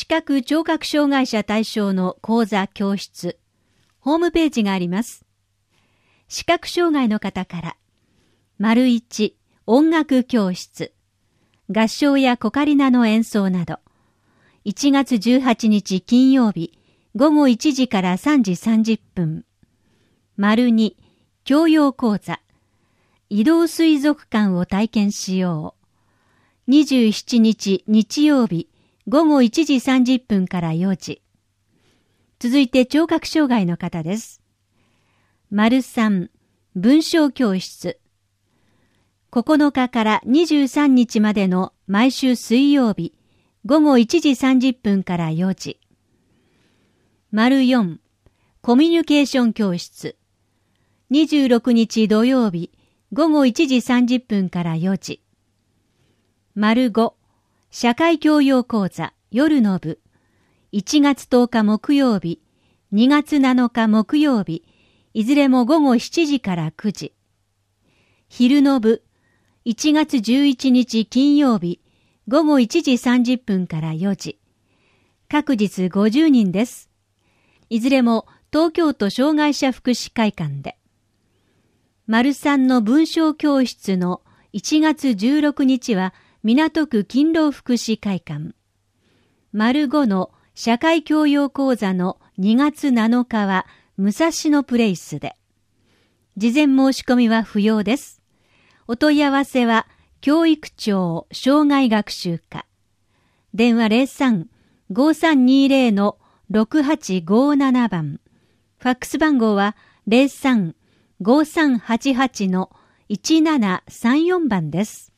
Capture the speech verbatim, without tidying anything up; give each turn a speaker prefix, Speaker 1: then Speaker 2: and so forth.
Speaker 1: 視覚聴覚障害者対象の講座教室、ホームページがあります。視覚障害の方から、丸一音楽教室、合唱やコカリナの演奏など、いちがつじゅうはちにち金曜日、ごごいちじからさんじさんじゅっぷん。丸に教養講座、移動水族館を体験しよう。にじゅうしちにち日曜日、ごごいちじさんじゅっぷんからよじ。続いて聴覚障害の方です。丸さん文章教室。ここのかからにじゅうさんにちまでの毎週水曜日、ごごいちじさんじゅっぷんからよじ。丸よんコミュニケーション教室。にじゅうろくにち土曜日、ごごいちじさんじゅっぷんからよじ。丸ご社会教養講座夜の部。いちがつとおか木曜日、にがつなのか木曜日、いずれもごごしちじからくじ。昼の部。いちがつじゅういちにち金曜日、ごごいちじさんじゅっぷんからよじ。各日ごじゅうにんです。いずれも東京都障害者福祉会館で。丸さんの文章教室のいちがつじゅうろくにちは港区勤労福祉会館。丸ごの社会教養講座のにがつなのかは武蔵野プレイスで。事前申し込みは不要です。お問い合わせは教育庁障害学習課。電話 ゼロさん ごさんにゼロ ろくはちごなな 番。ファックス番号は ゼロさん ごさんはちはち いちななさんよん 番です。